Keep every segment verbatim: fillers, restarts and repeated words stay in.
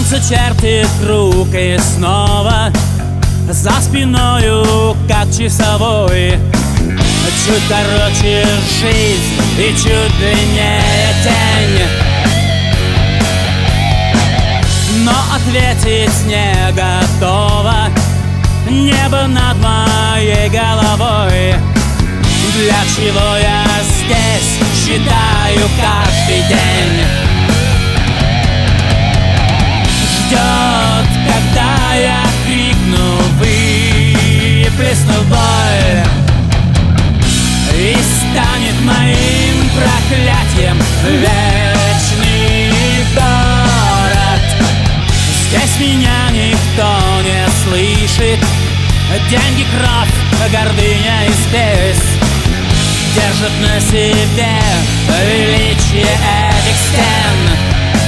Солнце чертит круг и снова за спиною, как часовой. Чуть короче жизнь и чуть длиннее тень, но ответить не готово небо над моей головой. Для чего я здесь считаю каждый день? Ждет, когда я крикну, выплесну боль, и станет моим проклятием вечный город. Здесь меня никто не слышит. Деньги, кровь, гордыня и спесь держат на себе величие этих стен.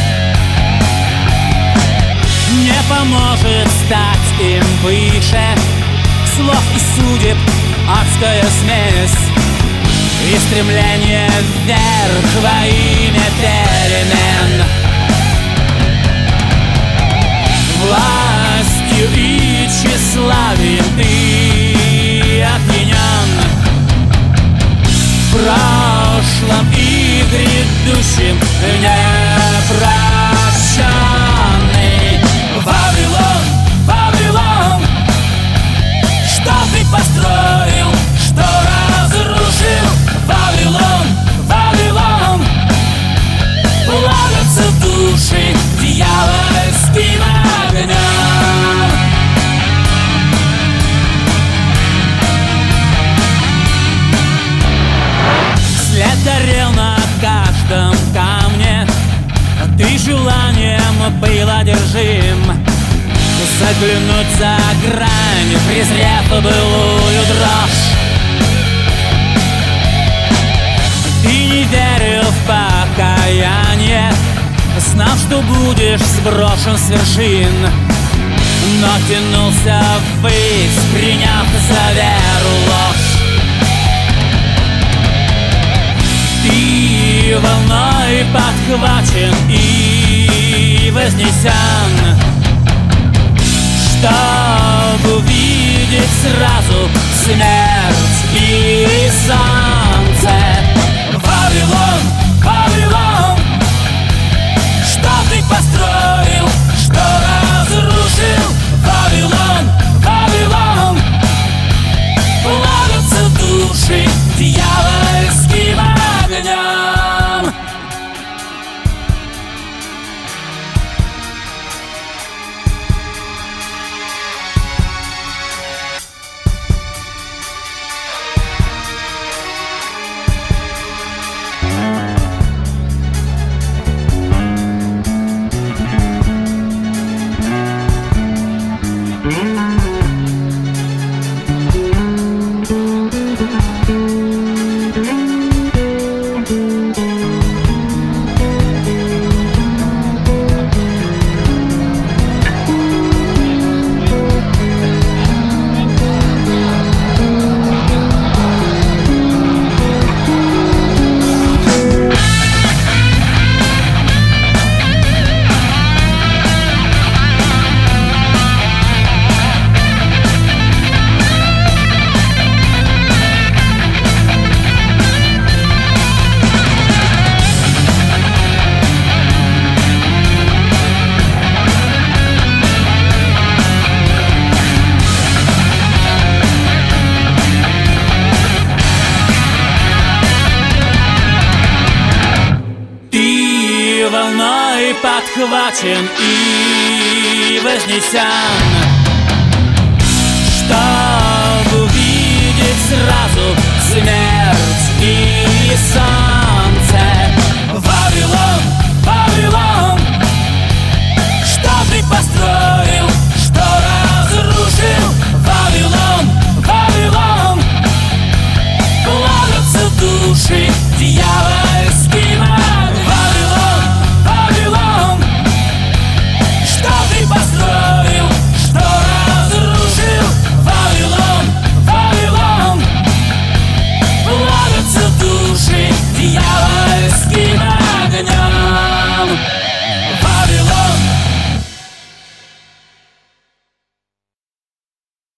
Не поможет стать им выше слов и судеб адская смесь и стремление вверх во имя перемен. Властью и тщеславием ты опьянен, в прошлом и грядущем непрощенный. Вавилон, Вавилон, что ты построил, что разрушил? Вавилон, Вавилон, плавятся души дьявольским огнем. След горел на каждом камне, ты желанием был одержим заглянуть за грань, презрев былую дрожь. Ты не верил в покаяние, знав, что будешь сброшен с вершин, но тянулся ввысь, приняв за веру ложь. Ты волной подхвачен и вознесен, чтобы увидеть сразу смерть и солнце. Вавилон, Вавилон, что ты построил, что разрушил? Вавилон, Вавилон, плавятся души дьявольским огнем. Волной подхвачен и вознесен,